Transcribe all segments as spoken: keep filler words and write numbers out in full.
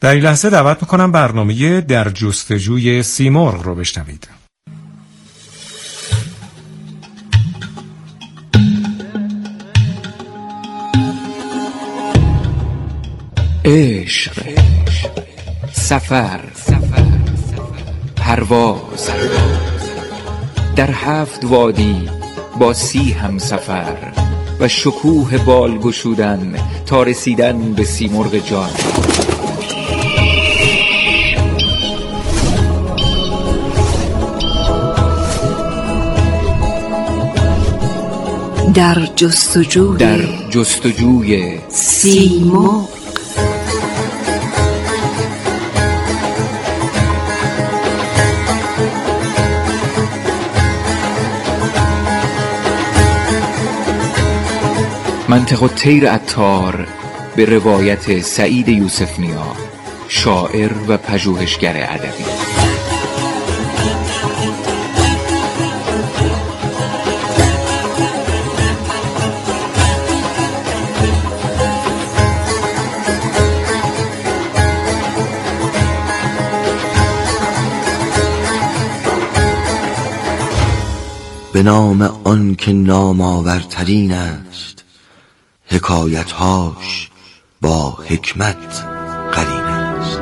در این لحظه دعوت میکنم برنامه در جستجوی سیمرغ رو بشنوید. عشق، سفر، پرواز، در هفت وادی با سی همسفر و شکوه بال گشودن تا رسیدن به سیمرغ جان. در جستجوی در جستجوی سیمرغ. منطق الطیر عطار به روایت سعید یوسف نیا، شاعر و پژوهشگر ادبی. به نام آن که نام آورترین است، حکایتهاش با حکمت قرین است.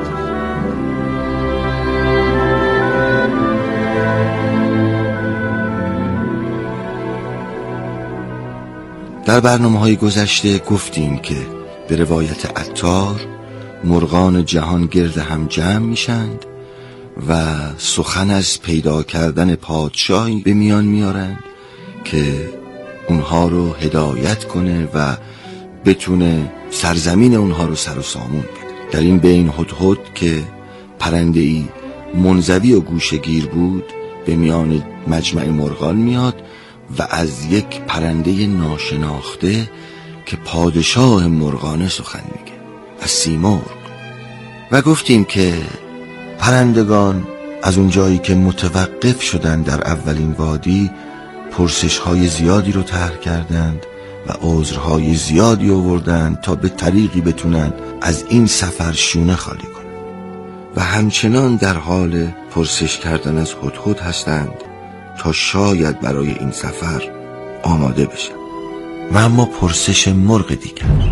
در برنامه‌های گذشته گفتیم که به روایت عطار مرغان جهان گرد هم جمع میشند و سخن از پیدا کردن پادشاهی به میان میارند که اونها رو هدایت کنه و بتونه سرزمین اونها رو سر و سامون بده. در این بین هدهد که پرنده ای منزوی و گوشه‌گیر بود به میان مجمع مرغان میاد و از یک پرنده ناشناخته که پادشاه مرغانه سخن میگه، از سیمرغ. و گفتیم که پرندگان از اون جایی که متوقف شدن در اولین وادی پرسش های زیادی رو طرح کردند و عذرهای زیادی آوردند تا به طریقی بتونن از این سفر شونه خالی کنند و همچنان در حال پرسش کردن از هدهد هستند تا شاید برای این سفر آماده بشن. و اما پرسش مرغ دیگر.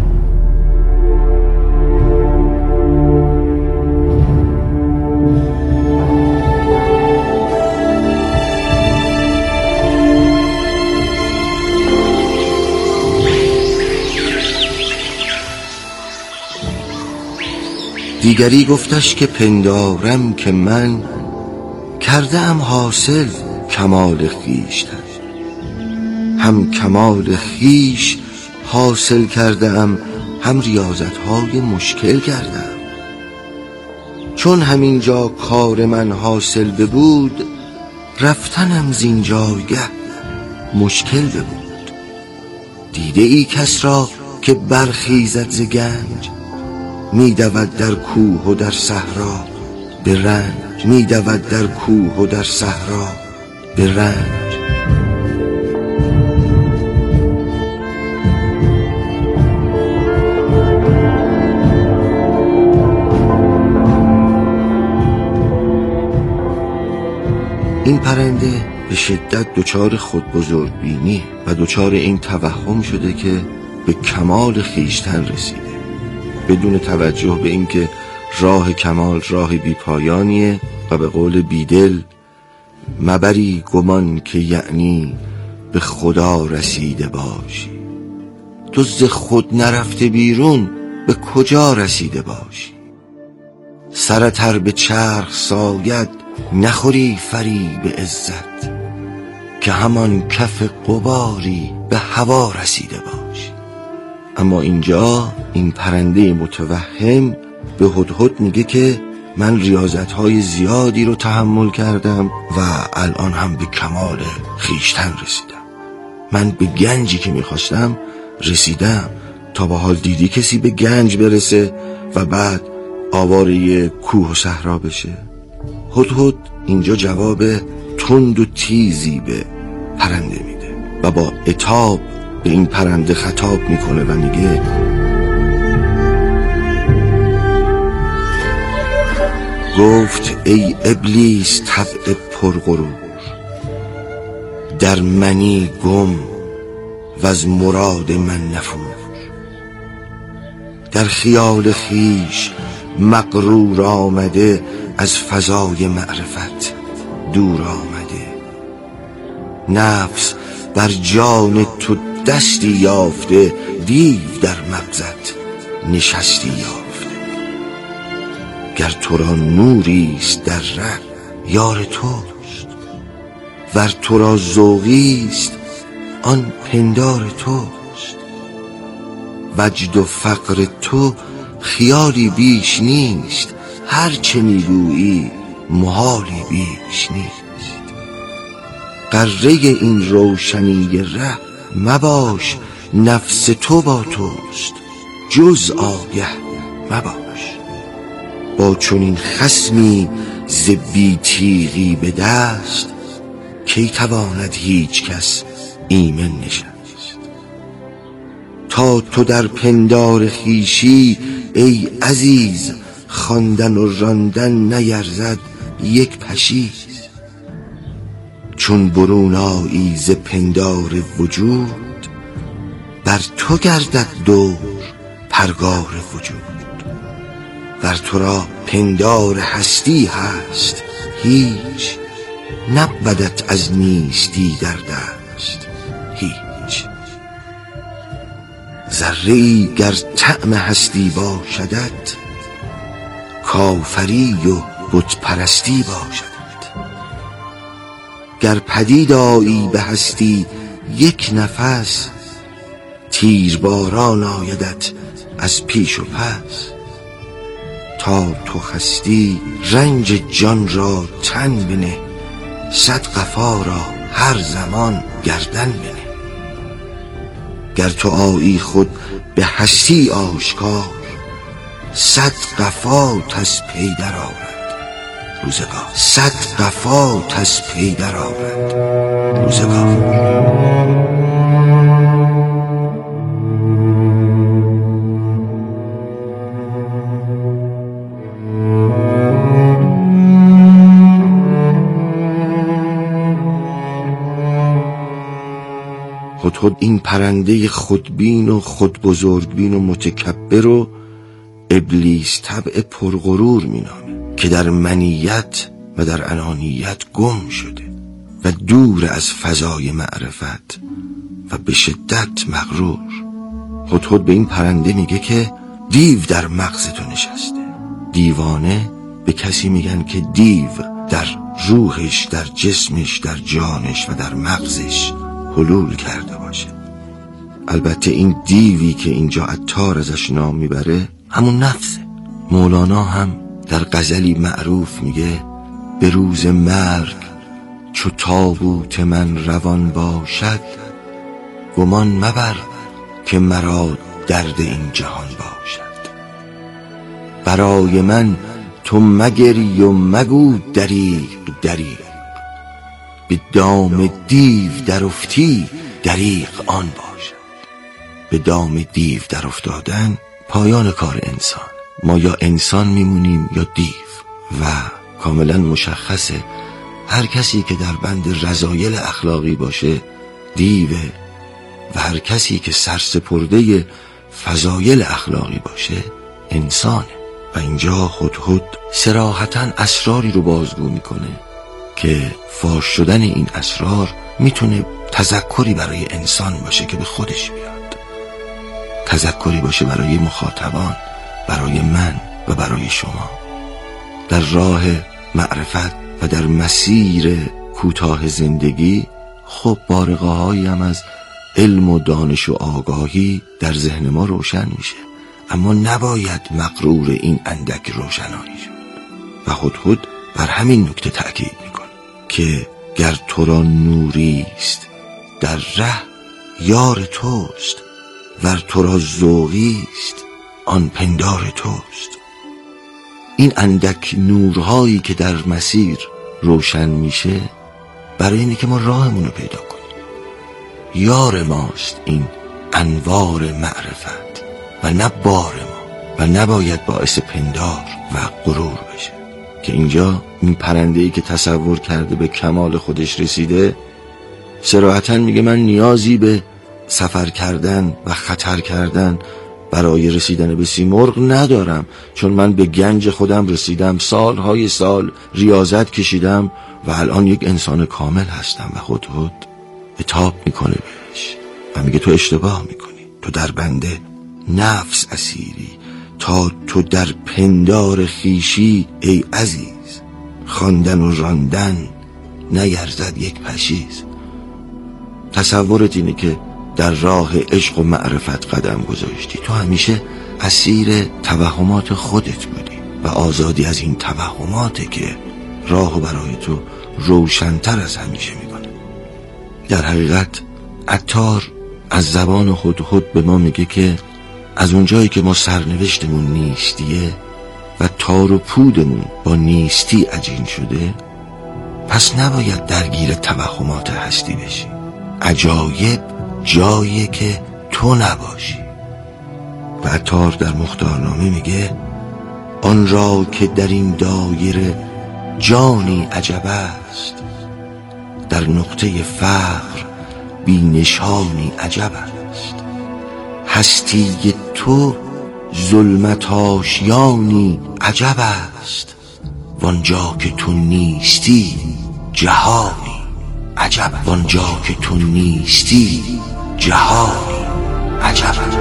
دیگری گفتش که پندارم که من کرده ام حاصل کمال خویشتن، هم کمال خویش حاصل کرده ام، هم ریاضت های مشکل کردم. چون همینجا کار من حاصل ببود، رفتنم زین جایگه مشکل ببود. دیده ای کس را که برخیزد ز گنج، می دود در کوه و در صحرا به رنج، می دود در کوه و در صحرا به رنج. این پرنده به شدت دچار خود بزرگبینی و دچار این توهم شده که به کمال خویشتن رسیده، بدون توجه به اینکه راه کمال راه بیپایانیه و به قول بیدل مبری گمان که یعنی به خدا رسیده باشی، تو ز خود نرفته بیرون به کجا رسیده باشی. سرت ار به چرخ ساید نخوری فریب عزت، که همان کف غباری به هوا رسیده باشی. اما اینجا این پرنده متوهم به هدهد میگه که من ریاضت‌های زیادی رو تحمل کردم و الان هم به کمال خویشتن رسیدم. من به گنجی که میخواستم رسیدم. تا به حال دیدی کسی به گنج برسه و بعد آواره کوه و صحرا بشه؟ هدهد اینجا جواب تند و تیزی به پرنده میده و با عتاب به این پرنده خطاب میکنه و میگه گفت ای ابلیس طبع پرغرور، در منی گم و از مراد من نفور. در خیال خیش مغرور آمده، از فضای معرفت دور آمده. نفس بر جان تو دستی یافته، دیو در مغزت نشستی یافته. گر تو را نوریست در ره یار توست، ور تو را ذوقیست آن پندار توست. وجد و فقر تو خیالی بیش نیست، هر چه میگویی محالی بیش نیست. غره این روشنی ره مباش، نفس تو با توست جز آگه مباش. با چنین خصمی ز بی تیغی به دست، کی تواند هیچ کس ایمن نشست. تا تو در پندار خویشی ای عزیز، خواندن و راندن نیرزد یک پشیز. چون برون آیی ز پندار وجود، بر تو گردد دور پرگار وجود. ور تو را پندار هستی هست هیچ، نبودت از نیستی در دست هیچ. ذره‌ای گر طعم هستی باشدت، کافری و بت پرستی باشدت. گر پدید آیی به هستی یک نفس، تیرباران آیدت از پیش و پس. تا تو هستی رنج جان را تن بنه، صد قفا را هر زمان گردن بنه. گر تو آیی خود به هستی آشکار، صد قفات از پی در آورد روزگار. صد قفات از پی در آورد روزگار. هدهد این پرنده خودبین و خود بزرگبین و متکبر و ابلیس طبع پرغرور مینامه، که در منیت و در انانیت گم شده و دور از فضای معرفت و به شدت مغرور. هدهد به این پرنده میگه که دیو در مغز تو نشسته. دیوانه به کسی میگن که دیو در روحش، در جسمش، در جانش و در مغزش حلول کرده باشه. البته این دیوی که اینجا عطار ازش نام میبره همون نفسه. مولانا هم در غزلی معروف میگه به روز مرگ چو تابوت من روان باشد، گمان مبر که مرا درد این جهان باشد. برای من تو مگری و مگو دریغ دریغ، به دام دیو در افتی دریغ آن باشد. به دام دیو در افتادن پایان کار انسان. ما یا انسان میمونیم یا دیو، و کاملا مشخصه هر کسی که در بند رذایل اخلاقی باشه دیوه، و هر کسی که سرسپرده فضایل اخلاقی باشه انسانه. و اینجا هدهد صراحتاً اسراری رو بازگو میکنه که فاش شدن این اسرار میتونه تذکری برای انسان باشه که به خودش بیاد، تذکری باشه برای مخاطبان، برای من و برای شما. در راه معرفت و در مسیر کوتاه زندگی خب بارقه هایی هم از علم و دانش و آگاهی در ذهن ما روشن میشه، اما نباید مغرور این اندک روشنایی شد. و هدهد بر همین نکته تأکید میکنه که گر تو را نوریست در ره یار توست، ور تو را ذوقیست آن پندار توست. این اندک نورهایی که در مسیر روشن میشه برای اینه که ما راهمون رو پیدا کنیم. یار ماست این انوار معرفت و نه بار ما، و نباید باعث پندار و غرور بشه. که اینجا این پرنده‌ای که تصور کرده به کمال خودش رسیده صراحتاً میگه من نیازی به سفر کردن و خطر کردن برای رسیدن به سیمرغ ندارم، چون من به گنج خودم رسیدم، سالهای سال ریاضت کشیدم و الان یک انسان کامل هستم. و هدهد عتاب میکنه بهش و میگه تو اشتباه میکنی، تو در بنده نفس اسیری، تا تو در پندار خیشی ای عزیز، خواندن و راندن نیرزد یک پشیز. تصورت اینه که در راه عشق و معرفت قدم گذاشتی، تو همیشه اسیر توهمات خودت بودی و آزادی از این توهماته که راهو برای تو روشن‌تر از همیشه میکنه. در حقیقت عطار از زبان هدهد به ما میگه که از اونجایی که ما سرنوشتمون نیستیه و تار و پودمون با نیستی عجین شده، پس نباید درگیر توهمات هستی بشی. عجایب جایی که تو نباشی. و عطار در مختارنامه میگه آن را که در این دایره جانی عجب است، در نقطه فقر بی نشانی عجب است. هستی تو ظلمت آشیانی عجب است، وانجا که تو نیستی جهانی عجب. وانجا که تو نیستی جهانی عجب است.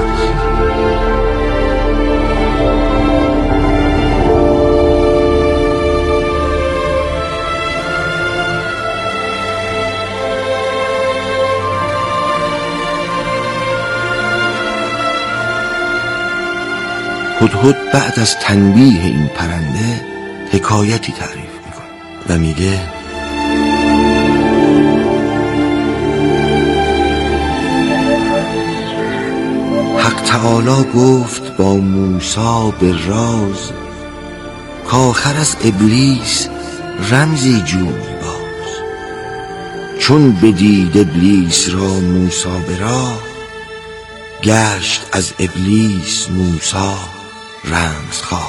هدهد بعد از تنبیه این پرنده حکایتی تعریف میکنه و میگه حق تعالی گفت با موسی به راز، کآخر از ابلیس رمزی جوی باز. چون بدید ابلیس را موسی به راه، گشت از ابلیس موسی رمزخواه.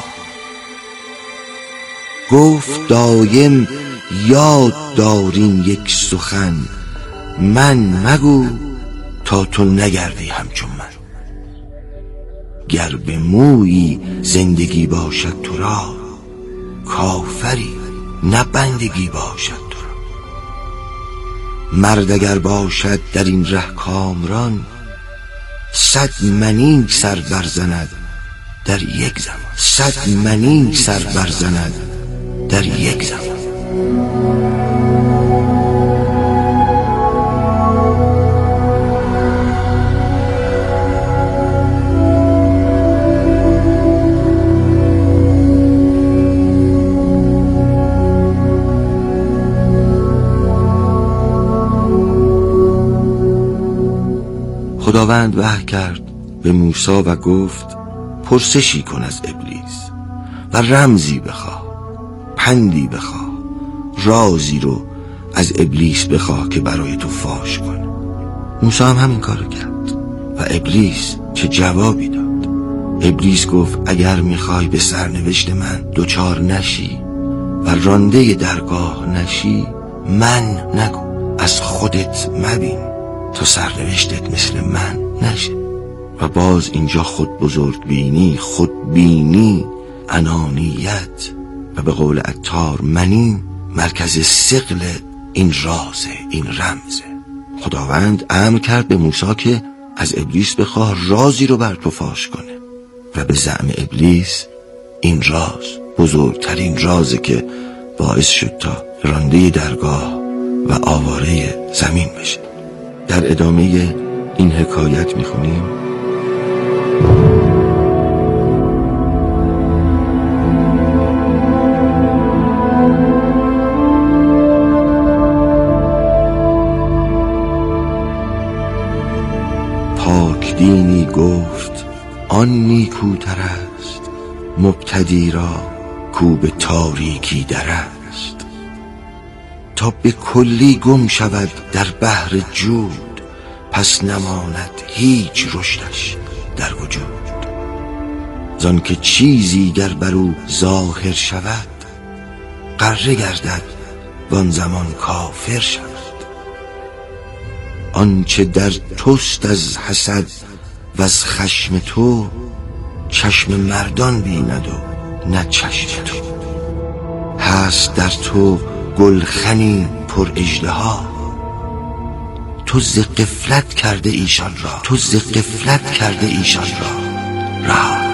گفت دایم یاد دارین یک سخن، من مگو تا تو نگردی همچون من. گر به مویی زندگی باشد تو را، کافری نه بندگی باشد تو را. مرد اگر باشد در این ره کامران، صد منی سر برزند در یک زمان. صد منی سر برزند در یک زمان. خداوند وحی کرد به موسی و گفت پرسشی کن از ابلیس و رمزی بخواه، پندی بخواه، رازی رو از ابلیس بخواه که برای تو فاش کنه. موسی هم همین کارو کرد و ابلیس چه جوابی داد؟ ابلیس گفت اگر میخوای به سرنوشت من دوچار نشی و رانده درگاه نشی، من نگو، از خودت مبین تا سرنوشتت مثل من نشه. و باز اینجا خود بزرگ بینی، خود بینی، انانیت و به قول عطار منی مرکز ثقل این رازه، این رمزه. خداوند امر کرد به موسی که از ابلیس بخواه رازی رو بر تو فاش کنه و به زعم ابلیس این راز بزرگترین رازه که باعث شد تا رانده درگاه و آواره زمین بشه. در ادامه این حکایت میخونیم پاک دینی گفت آن نیکوتر است، مبتدی را کو به تاریکی در است. تا به کلی گم شود در بحر جود، پس نماند هیچ رشدش در وجود. زان که چیزی گر بر او ظاهر شود، غره گردد وان زمان کافر شود. آنچه در توست از حسد و از خشم تو، چشم مردان بیند و نه چشم تو. هست در تو گلخنی پر اژدها، تو ز غفلت کرده ایشان را، تو ز غفلت کرده ایشان را رها.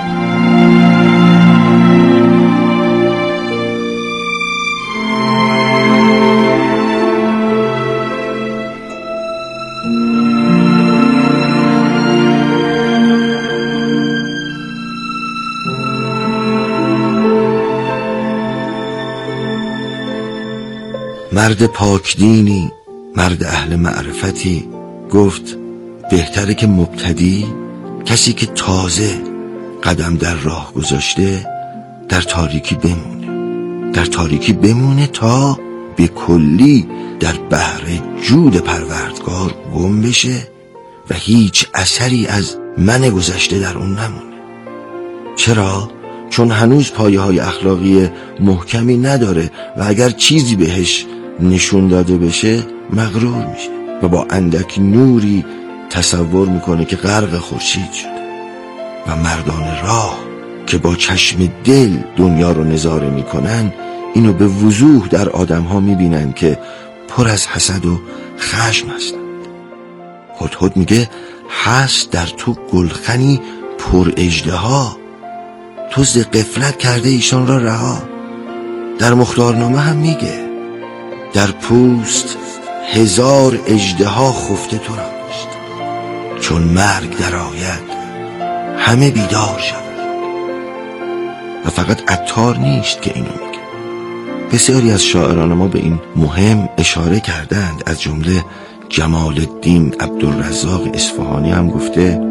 مرد پاکدینی، مرد اهل معرفتی گفت بهتره که مبتدی، کسی که تازه قدم در راه گذاشته، در تاریکی بمونه، در تاریکی بمونه تا به کلی در بحر جود پروردگار گم بشه و هیچ اثری از من گذشته در اون نمونه. چرا؟ چون هنوز پایه های اخلاقی محکمی نداره و اگر چیزی بهش نشون داده بشه مغرور میشه و با اندک نوری تصور میکنه که غرق خورشید شده. و مردان راه که با چشم دل دنیا رو نظاره میکنن، اینو به وضوح در آدم ها میبینن که پر از حسد و خشم هستند. هدهد میگه هست در تو گلخنی پر اژدها، تو ز غفلت کرده ایشان را رها. در مختارنامه هم میگه در پوست هزار اژدها خفته تو راست، چون مرگ در آید همه بیدار شد. و فقط عطار نیست که اینو میگه، بسیاری از شاعران ما به این مهم اشاره کردند. از جمله جمال الدین عبدالرزاق اصفهانی هم گفته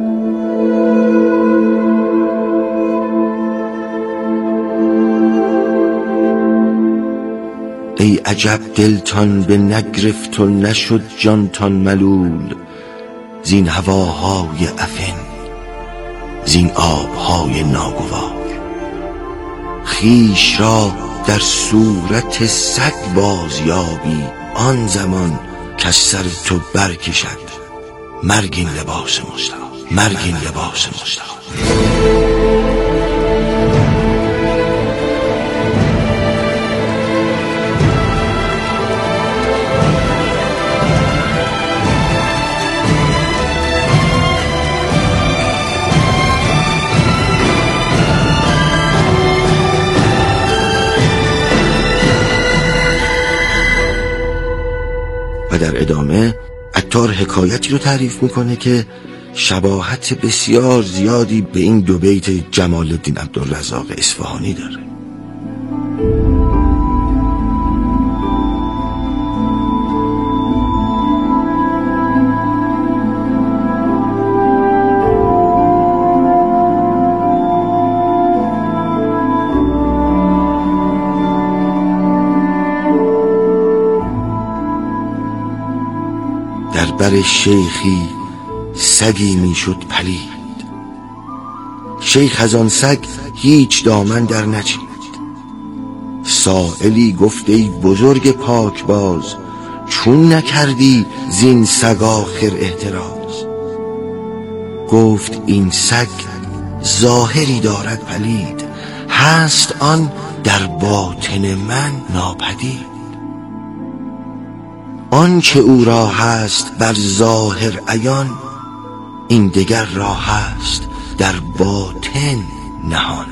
ای عجب دلتان به نگرفت و نشد جانتان ملول، زین هواهای افن زین آبهای ناگوار. خیش را در صورت سگ بازیابی، آن زمان که سر تو برکشد مرگین لباس مستعار، مرگین لباس مستعار. و در ادامه عطار حکایتی رو تعریف میکنه که شباهت بسیار زیادی به این دو بیت جمال الدین عبدالرزاق اصفهانی داره. در بر شیخی سگی میشد پلید، شیخ از آن سگ هیچ دامن در نچید. سائلی گفت ای بزرگ پاکباز، چون نکردی زین سگ آخر احتراز؟ گفت این سگ ظاهری دارد پلید، هست آن در باطن من ناپدید. آن که او را هست بر ظاهر عیان، این دگر را هست در باطن نهان.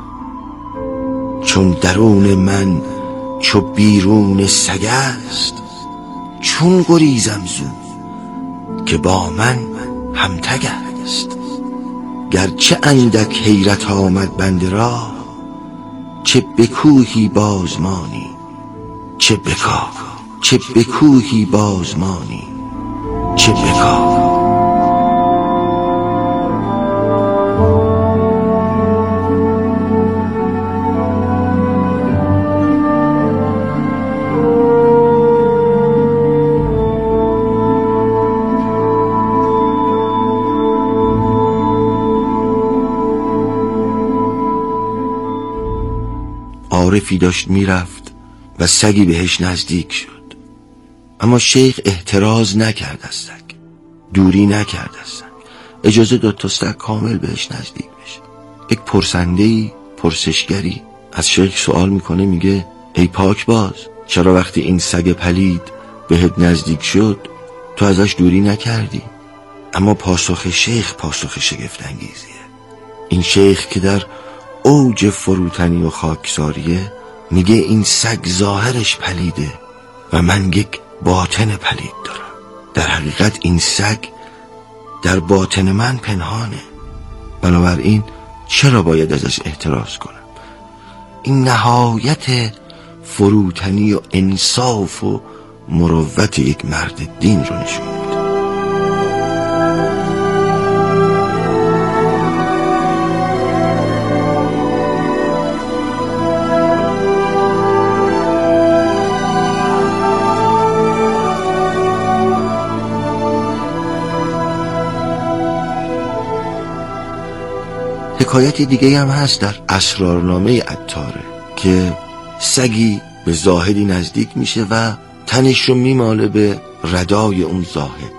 چون درون من چو بیرون سگ است، چون گریزم زو که با من همتگ است. گرچه اندک حیرت آمد بنده را، چه بکوهی بازمانی چه بکا، چه بکوهی بازمانی چه بکا. عارفی داشت میرفت و سگی بهش نزدیک شد. اما شیخ احتراز نکرد از سگ، دوری نکرد از سگ، اجازه داد تا سگ کامل بهش نزدیک بشه. یک پرسنده‌ای، پرسشگری از شیخ سوال میکنه، میگه ای پاک باز، چرا وقتی این سگ پلید بهت نزدیک شد تو ازش دوری نکردی؟ اما پاسخ شیخ پاسخ شگفت انگیزیه. این شیخ که در اوج فروتنی و خاکساریه میگه این سگ ظاهرش پلیده و من یک باطن پلید دارم. در حقیقت این سگ در باطن من پنهانه، بنابراین چرا باید ازش احتراز کنم؟ این نهایت فروتنی و انصاف و مروت یک مرد دین رو نشون میده. حکایت دیگه هم هست در اسرارنامه عطاره که سگی به زاهدی نزدیک میشه و تنش رو میماله به ردای اون زاهد.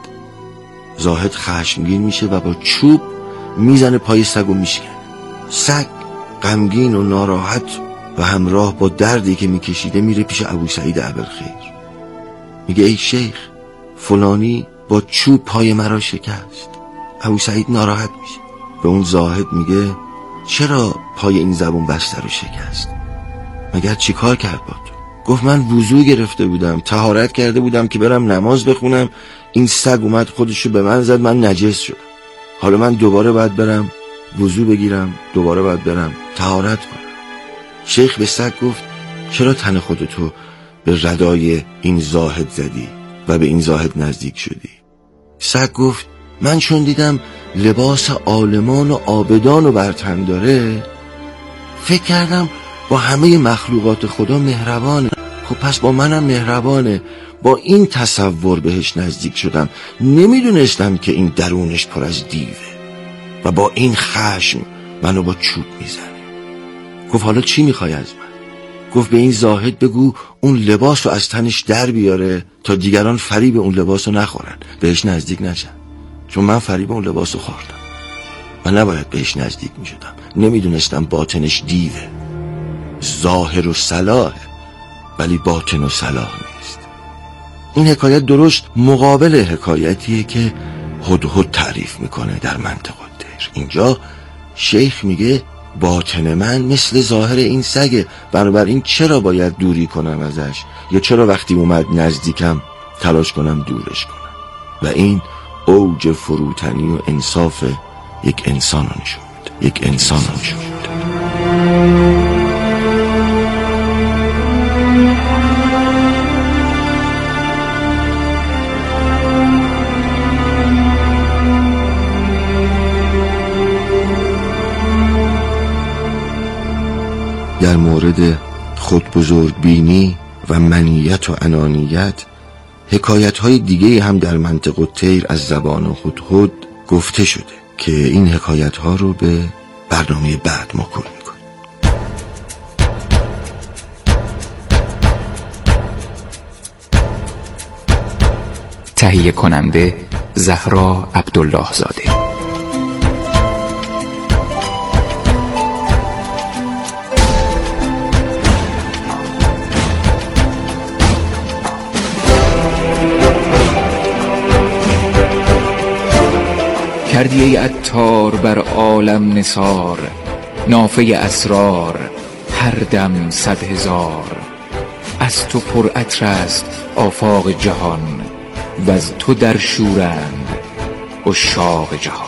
زاهد خشمگین میشه و با چوب میزنه پای سگ و میشکنه. سگ غمگین و ناراحت و همراه با دردی که میکشیده میره پیش ابو سعید ابوالخیر، میگه ای شیخ، فلانی با چوب پای مرا شکست. ابو سعید ناراحت میشه، به اون زاهد میگه چرا پای این زبون بسته رو شکست؟ مگر چی کار کرد با تو؟ گفت من وضو گرفته بودم، طهارت کرده بودم که برم نماز بخونم، این سگ اومد خودشو به من زد، من نجس شدم. حالا من دوباره باید برم وضو بگیرم، دوباره باید برم طهارت کنم. شیخ به سگ گفت چرا تن خودتو به ردای این زاهد زدی و به این زاهد نزدیک شدی؟ سگ گفت من چون دیدم لباس عالمان و عابدان و بر تن داره، فکر کردم با همه مخلوقات خدا مهربانه، خب پس با منم مهربانه. با این تصور بهش نزدیک شدم، نمیدونستم که این درونش پر از دیوه و با این خشم منو با چوب میزنه. گفت حالا چی میخوای از من؟ گفت به این زاهد بگو اون لباس رو از تنش در بیاره تا دیگران فریب اون لباس رو نخورن، بهش نزدیک نشن، چون من فریب اون لباس رو خوردم و نباید بهش نزدیک میشدم. نمیدونستم باطنش دیوه، ظاهر و صلاحه ولی باطن و صلاح نیست. این حکایت درست مقابل حکایتیه که هدهد تعریف میکنه در منطق الدهر. اینجا شیخ میگه باطن من مثل ظاهر این سگه، بنابراین چرا باید دوری کنم ازش، یا چرا وقتی اومد نزدیکم تلاش کنم دورش کنم؟ و این اوج فروتنی و انصاف یک انسان رو نشون میده، یک انسان رو نشون میده. در مورد خود بزرگ بینی و منیت و انانیت حکایت های دیگه هم در منطق الطیر از زبان هدهد گفته شده که این حکایت ها رو به برنامه بعد موکول میکنیم. تهیه کننده زهرا عبدالله زاده. کردی ای عطار بر عالم نثار، نافه اسرار هر دم صد هزار. از تو پر عطر است آفاق جهان، و از تو در شورند عشاق جهان.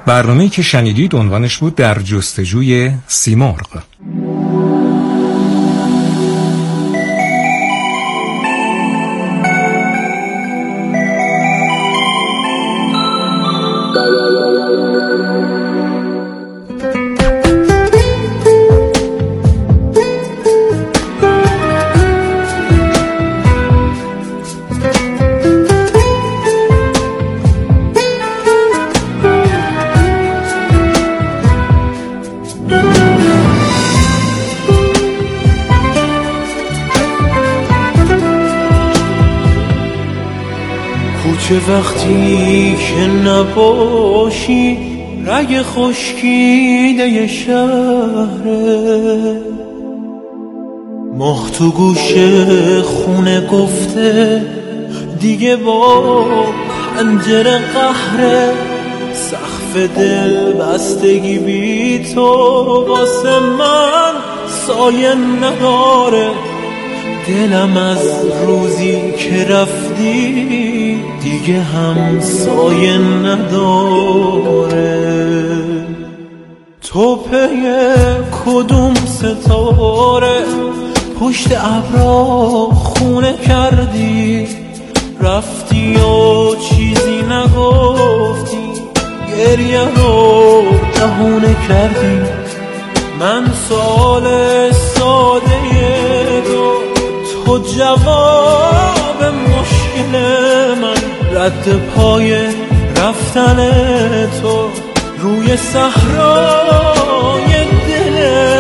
برنامه‌ای که شنیدید عنوانش بود در جستجوی سیمرغ. چه وقتی که نباشی رگ خشکیده شهره، ماه تو گوشه خونه گفته دیگه با پنجره قهره، سقف دل بستگی بی تو واسه من سایه نداره، دلم از روزی که رفتی دیگه هم سایه نداره. تو پی کدوم ستاره پشت ابرا خونه کردی، رفتی و چیزی نگفتی، گریه رو دهونه کردی. من سوال ساده دو، تو جواب مشکل من، رد پای رفتن تو روی صحرای دل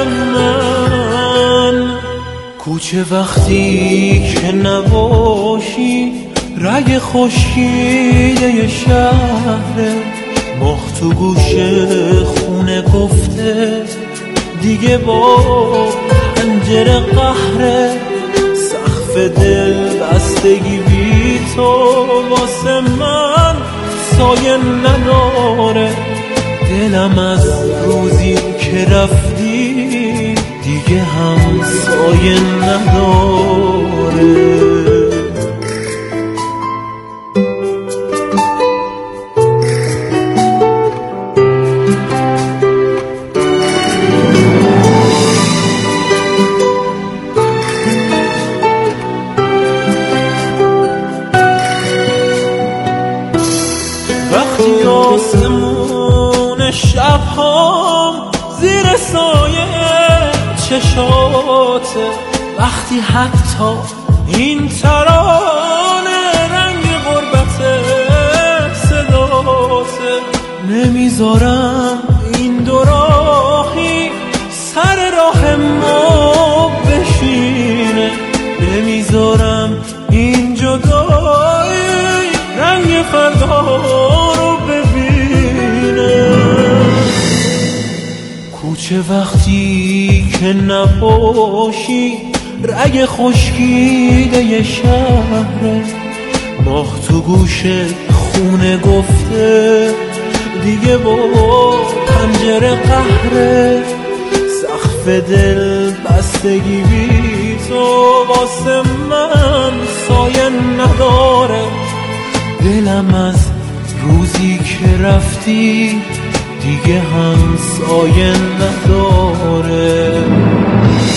من. کوچه وقتی که نباشی رگ خشکیده شهره، ماه تو گوشه خونه گفته دیگه با پنجره قهره، سقف دل بستگی بی تو واسه من سایه نداره، دلم از روزی که رفتی دیگه هم سایه نداره. آسمون شبهام زیر سایه چشاته، وقتی حتی این ترانه رنگ غربت صداته، نمیذارم این دو راهی سر راه ما بشینه، نمیذارم این جدایی رنگ فردا رو ببینه. کوچه وقتی که نباشی رگ خشکیده شهره، ماه تو گوشه خونه گفته دیگه با پنجره قهره، سقف دل بستگی بی تو واسه من سایه نداره، دلم از روزی که رفتی دیگه هم سایه نداره.